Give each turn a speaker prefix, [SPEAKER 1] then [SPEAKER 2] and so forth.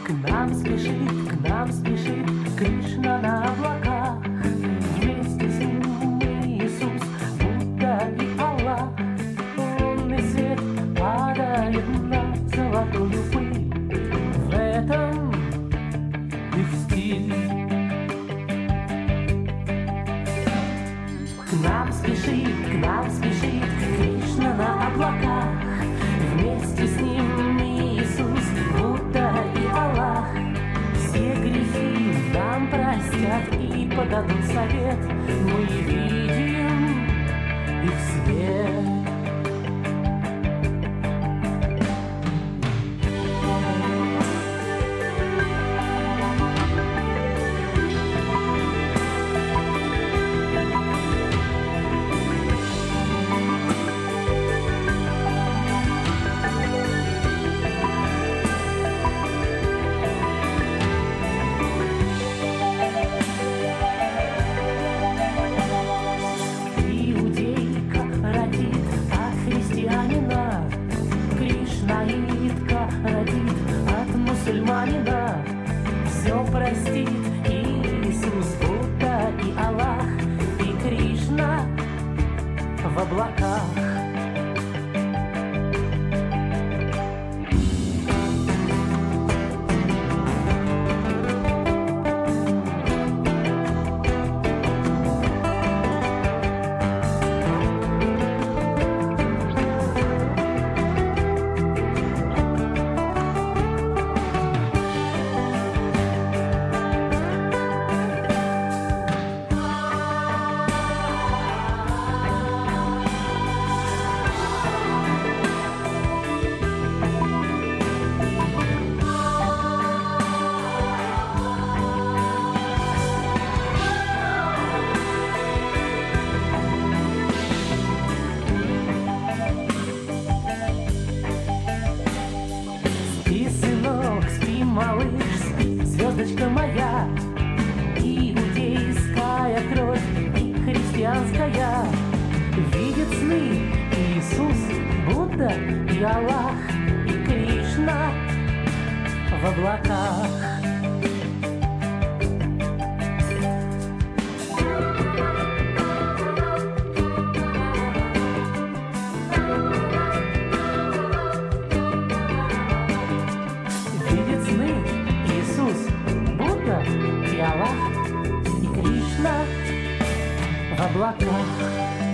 [SPEAKER 1] К нам спешит Кришна на облаках. Вместе с ним Иисус, Будда и Аллах. Лунный свет падает на золотую пыль. В этом их стиль. К нам спешит Кришна на облаках. Вместе с ним Иисус, Будда и Аллах. Все грехи нам простят и подадут совет. Мы видим их свет. Все простит Иисус, Будда и Аллах, и Кришна в облаках. Малыш, спи, звездочка моя, иудейская кровь и христианская. Видят сны Иисус, Будда и Аллах, и Кришна в облаках. И Аллах, и Кришна в облаках.